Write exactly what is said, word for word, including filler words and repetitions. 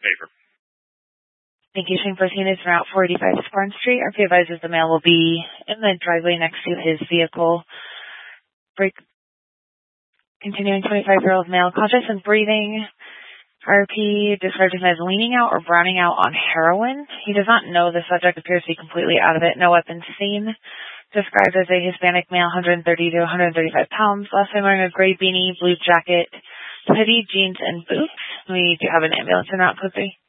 favor. Thank you. Shane fourteen is Route four eighty-five Sparn Street. R P advises the male will be in the driveway next to his vehicle. Break. Continuing twenty-five-year-old male, conscious and breathing. R P described him as leaning out or browning out on heroin. He does not know the subject, appears to be completely out of it. No weapons seen. Described as a Hispanic male, one hundred thirty to one hundred thirty-five pounds. Last time wearing a gray beanie, blue jacket, hoodie, jeans, and boots. We do have an ambulance in Route code three.